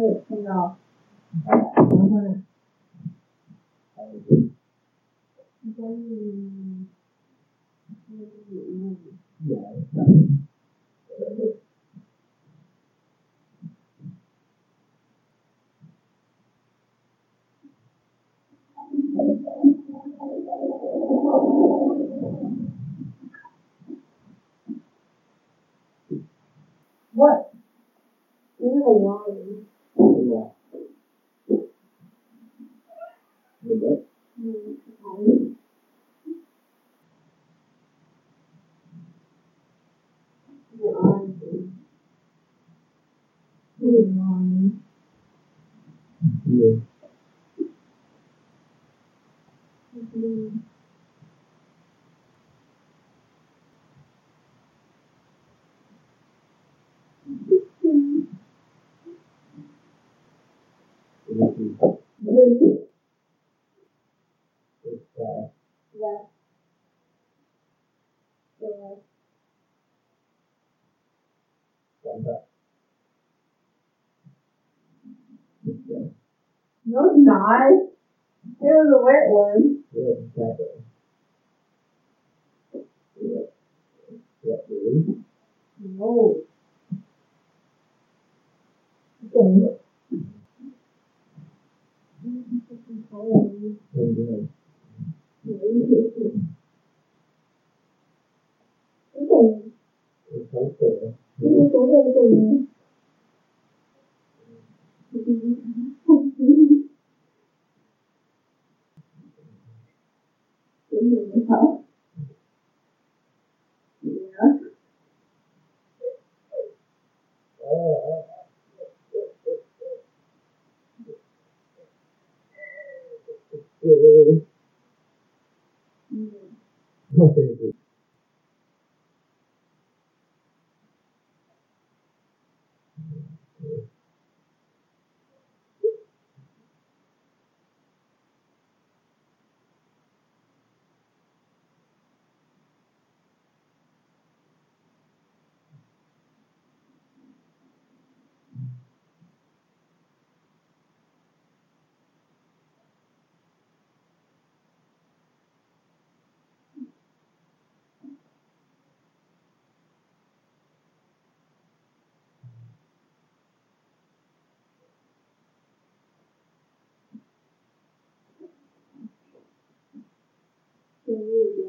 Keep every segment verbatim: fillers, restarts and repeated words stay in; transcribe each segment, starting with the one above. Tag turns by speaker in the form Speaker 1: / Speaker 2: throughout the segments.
Speaker 1: 会碰到，
Speaker 2: 然后呢？还有就是
Speaker 1: 应该是那个有
Speaker 2: 自然上。
Speaker 1: What? You're a lion.
Speaker 2: 对吧？那个
Speaker 1: Mm, okay. Your eyes. You're a lion.
Speaker 2: 是
Speaker 1: Mm.
Speaker 2: Really? It's uh,
Speaker 1: Yeah. Yeah.
Speaker 2: stand up. It's uh,
Speaker 1: No, it's not. It was a wet one.
Speaker 2: yeah, exactly. Yeah. Yeah, really?
Speaker 1: No.
Speaker 2: Okay.
Speaker 1: Oh,
Speaker 2: And then,
Speaker 1: okay.
Speaker 2: it's right there.
Speaker 1: You just go ahead and yeah.
Speaker 2: Oh, oh.
Speaker 1: Mm.
Speaker 2: Okay.
Speaker 1: Yeah.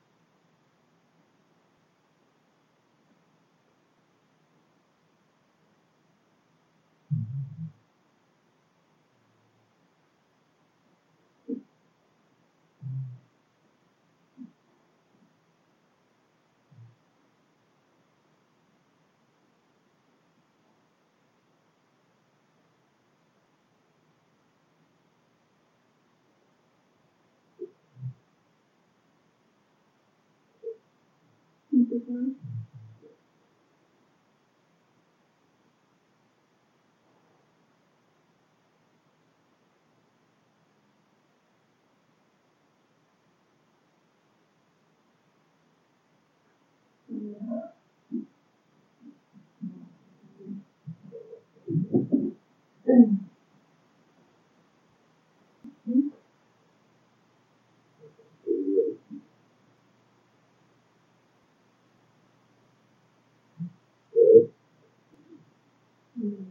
Speaker 1: Mm-hmm. Mm.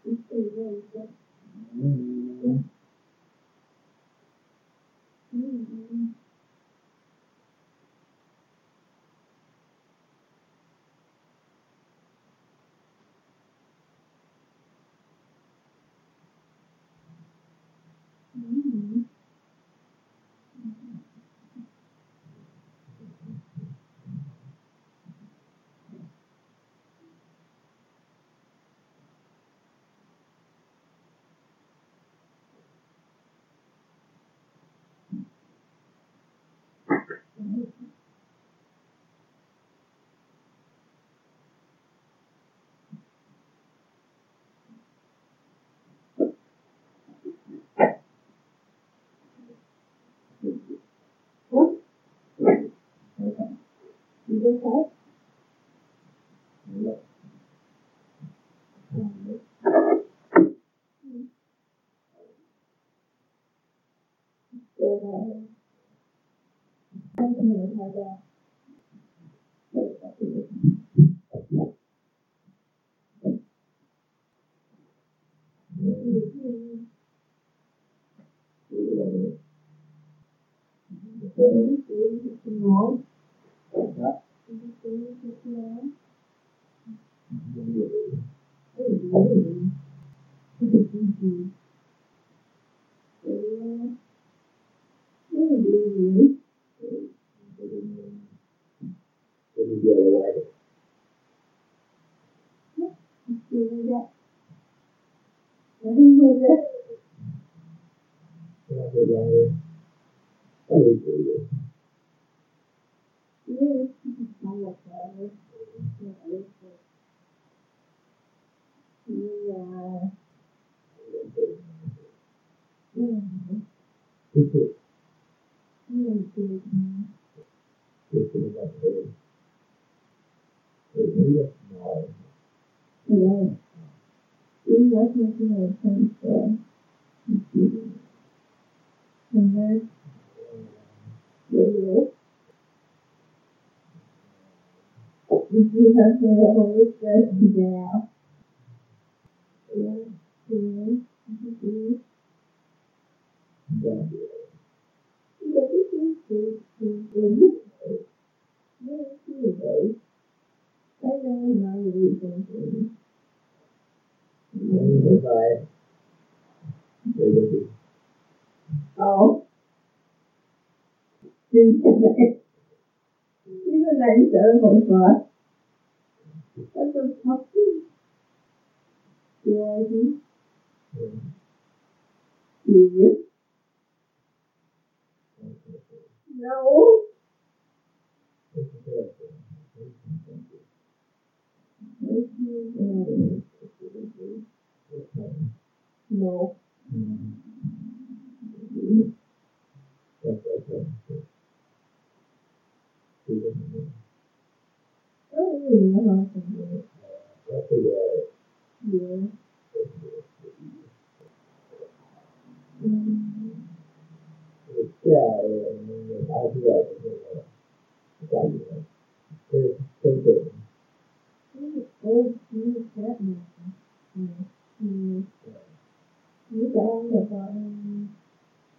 Speaker 1: It's pretty good, but
Speaker 2: Mm.
Speaker 1: mm, mm, what?
Speaker 2: Okay.
Speaker 1: You just said?
Speaker 2: Yep.
Speaker 1: Mm. Good, uh, I'm gonna try that. Mm, mm, mm, small.
Speaker 2: Yep.
Speaker 1: Mm, small.
Speaker 2: Mm.
Speaker 1: Mm, mm, mm, mm.
Speaker 2: What is the other way?
Speaker 1: Do that. Do that.
Speaker 2: Yeah, the other way. That is pretty good.
Speaker 1: Yeah, I like that. Yeah, it's good. Yeah. Mm,
Speaker 2: This is
Speaker 1: mm, mm.
Speaker 2: this is about the maybe that's small.
Speaker 1: Yeah. You like making a sense there. And then, yeah. If you have to always stress down. Yeah. Yeah. Mm-hmm.
Speaker 2: Yeah.
Speaker 1: Yeah, this is good. Mm-hmm. Yeah, it's good. I know how to do something.
Speaker 2: Maybe if I they would be
Speaker 1: Oh. Even ninety-seven point five. That's a tough thing. You like it?
Speaker 2: yeah.
Speaker 1: You? No.
Speaker 2: It's a good thing.
Speaker 1: No.
Speaker 2: Mm. That's okay. Two different things.
Speaker 1: I don't really know how to do it.
Speaker 2: That's a good.
Speaker 1: Yeah. Mm.
Speaker 2: Yeah, and I do that.